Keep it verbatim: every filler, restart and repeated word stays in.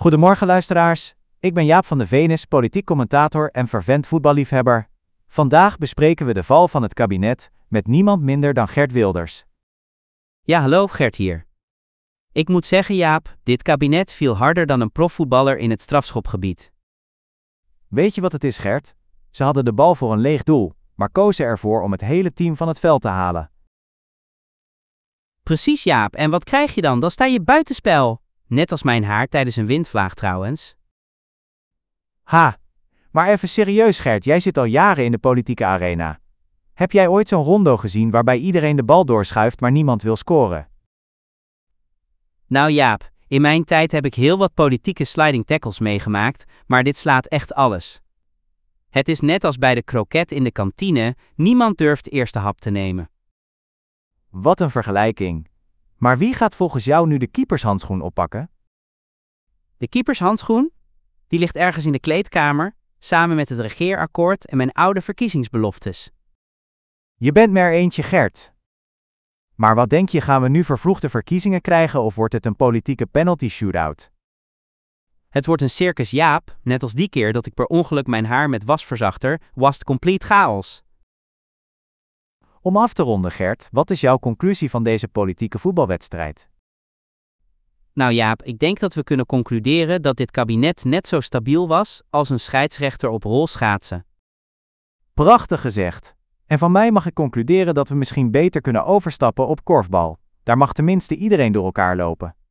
Goedemorgen luisteraars, ik ben Jaap van de Venus, politiek commentator en fervent voetballiefhebber. Vandaag bespreken we de val van het kabinet, met niemand minder dan Geert Wilders. Ja, hallo, Gert hier. Ik moet zeggen Jaap, dit kabinet viel harder dan een profvoetballer in het strafschopgebied. Weet je wat het is, Gert? Ze hadden de bal voor een leeg doel, maar kozen ervoor om het hele team van het veld te halen. Precies Jaap, en wat krijg je dan? Dan sta je buitenspel. Net als mijn haar tijdens een windvlaag trouwens. Ha, maar even serieus Gert, jij zit al jaren in de politieke arena. Heb jij ooit zo'n rondo gezien waarbij iedereen de bal doorschuift maar niemand wil scoren? Nou Jaap, in mijn tijd heb ik heel wat politieke sliding tackles meegemaakt, maar dit slaat echt alles. Het is net als bij de kroket in de kantine, niemand durft de eerste hap te nemen. Wat een vergelijking. Maar wie gaat volgens jou nu de keepershandschoen oppakken? De keepershandschoen? Die ligt ergens in de kleedkamer, samen met het regeerakkoord en mijn oude verkiezingsbeloftes. Je bent me er eentje, Gert. Maar wat denk je, gaan we nu vervroegde verkiezingen krijgen of wordt het een politieke penalty shootout? Het wordt een circus Jaap, net als die keer dat ik per ongeluk mijn haar met was verzachter, was het complete chaos. Om af te ronden, Gert, wat is jouw conclusie van deze politieke voetbalwedstrijd? Nou Jaap, ik denk dat we kunnen concluderen dat dit kabinet net zo stabiel was als een scheidsrechter op rolschaatsen. Prachtig gezegd. En van mij mag ik concluderen dat we misschien beter kunnen overstappen op korfbal. Daar mag tenminste iedereen door elkaar lopen.